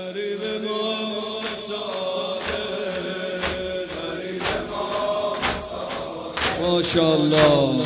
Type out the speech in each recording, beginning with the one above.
غریب ما ماشاءالله.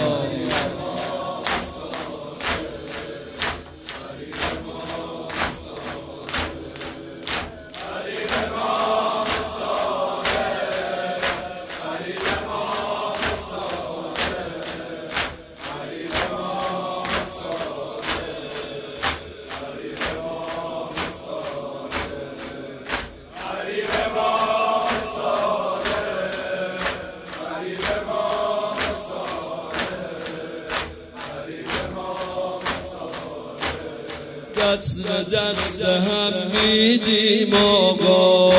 دست به دست هم میدیم آقا،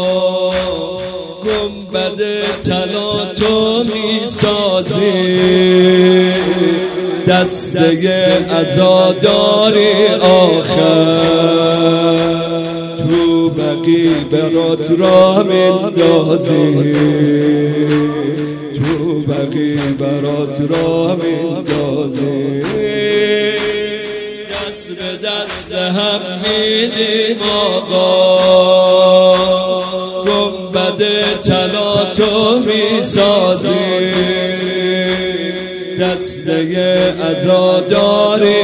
گنبد طلا تو میسازی، دسته عزاداری آخر تو بقی برات را میندازی، تو بقی برات را میندازی. دست به دست هم میدیم آقا، گنبد طلا تو میسازی، دسته عزاداری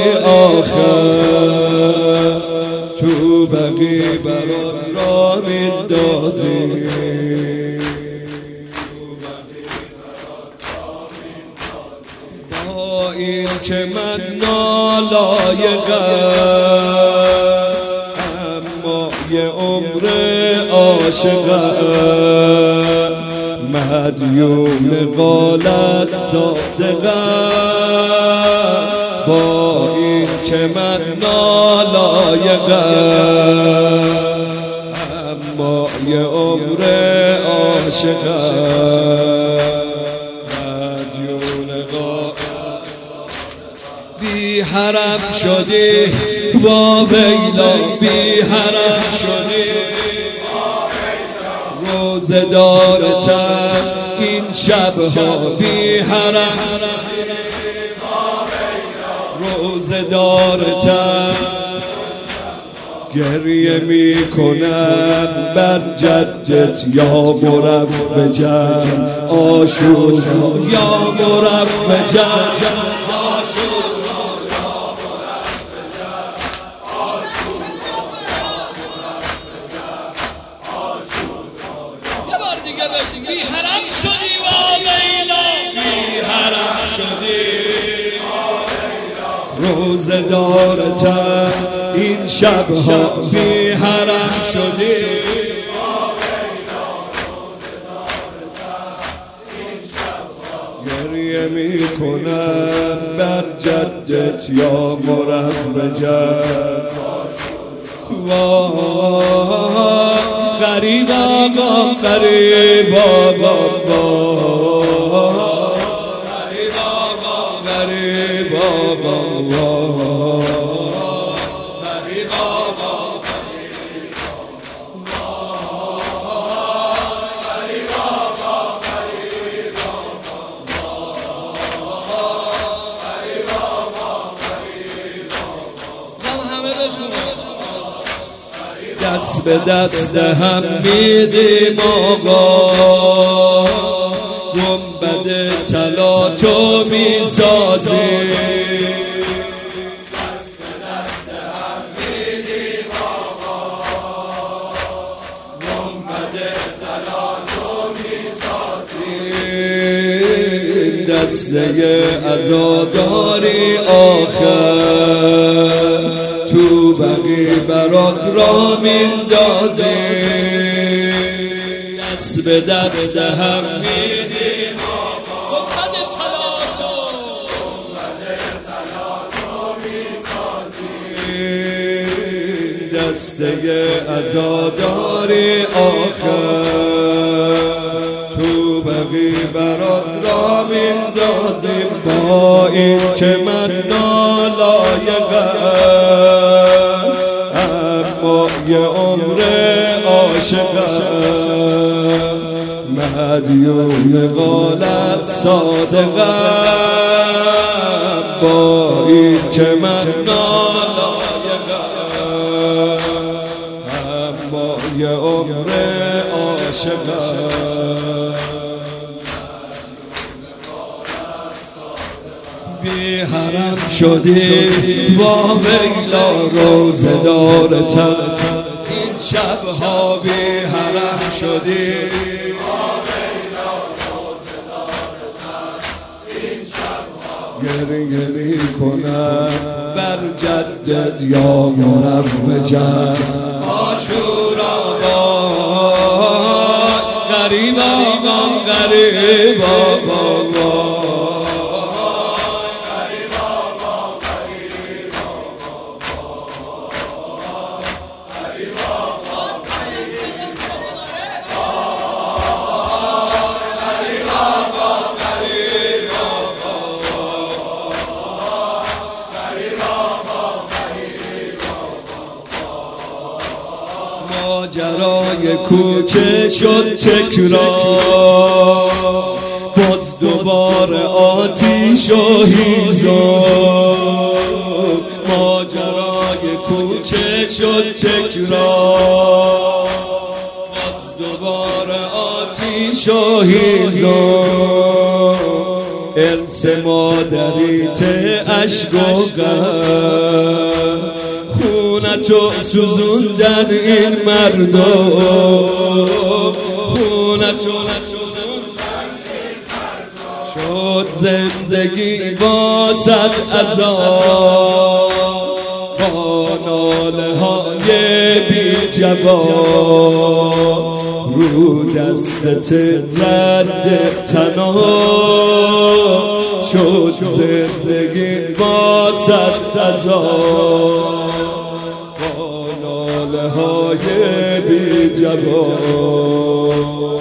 آخر تو بقی برات را میندازی. با این که من نالایقم، اما یه عمر عاشقم، مدیون قالت صادقم. با این که من نالایقم، اما یه عمر عاشقم، بی حرم شدی با ویلا، بی حرم شدی روزه دارتم این شبها، بی حرم روزه دارتم، گریه میکنم بر جدت یا مروجم عاشورا، یا مروجم بی حرم شدی و ویلا، بی حرم شدی روزه دارتم این شبها، بی حرم شدی گریه میکنم بر جدت یا مروجم. غریب آقا، غریب آقا، غریب آقا، غریب آقا، غریب آقا، غریب آقا، غریب آقا، همه بخونم. دست به دست هم میدیم آقا، گنبد طلا تو میسازی، دست به دست هم میدیم آقا، گنبد طلا تو میسازی، دسته عزاداری آخر تو بقی برات را میندازی. دست به دست هم میدیم آقا، گنبد طلا تو میسازی، دسته عزاداری آخر تو بقی برات را میندازیم. با این که من نالایقم، اما یه عمر عاشقم، مدیون قالت صادقم. با این که من نالایقم، یه عمر عاشقم بی حرم شدی وا ویلا روزه دارتم این شبها بی حرم شدی گریه میکنم بر جدت یا مروجم عاشورا غریب آقا غریب آقا ماجرای کوچه شد تکرار باز دوباره آتیش و هیزم ماجرای کوچه شد تکرار باز دوباره آتیش و هیزم ارث مادریت اشک و غم خونتو سوزوندن این مردم خونتو سوزوندن این مردم شد زندگی واسد عذاب با ناله های بی جواب رو دستت رد تناب شد زندگی واسد عذاب های بی جواب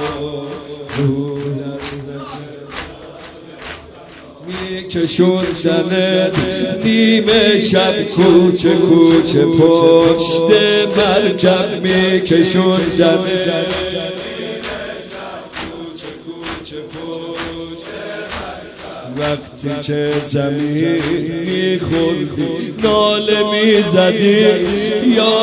میکشوندنت نیمه شب کوچه کوچه پشت مرکب میکشوندنت وقتی که زمین میخوردی ناله میزدی یا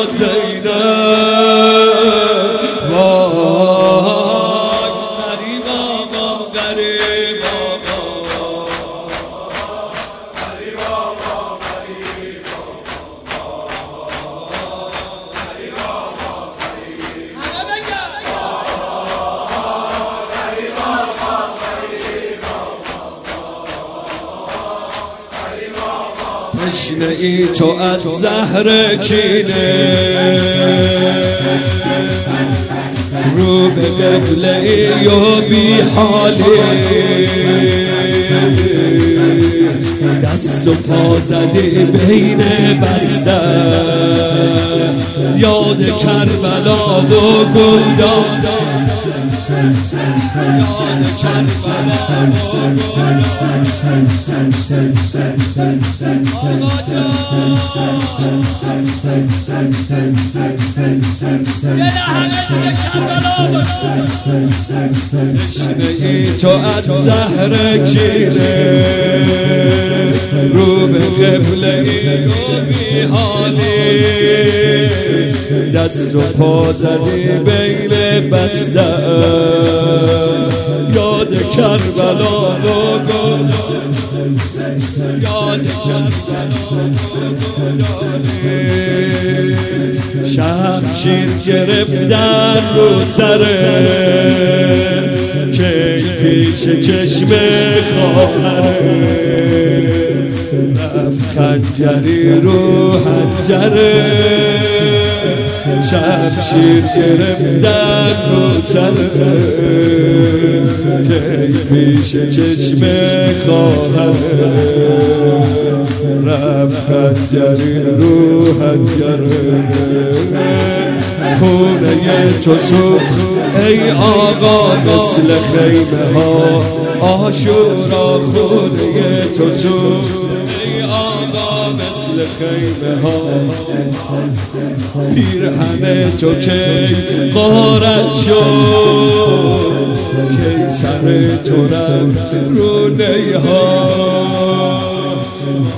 زینب وای غریب آقا غریب آقا غریب آقا غریب آقا همه بگن غریب آقا تشنه ای تو از زهر کینه رو به قبله ای و بی حالی دست و پا زدی بین بستر یاد کربلا و گلدان یاد کربلا تشنه ای تو از زهر کینه رو به قبله ای و بی حالی دست و پا زدی بین بستر یاد کربلا و گل یاد کربلا شمشیر گرفتن رو سره که پیش چشم خواهره رفت خنجری رو حنجره شمشیر گرفتن رو سره که پیش چشم خواهره رفت خنجری رو حنجره خونه تو سوخت ای آقا مثل خیمه ها عاشورا خونه تو سوخت ای آقا مثل خیمه ها پیرهن تو که غارت شد که سر تو رفت رو نیها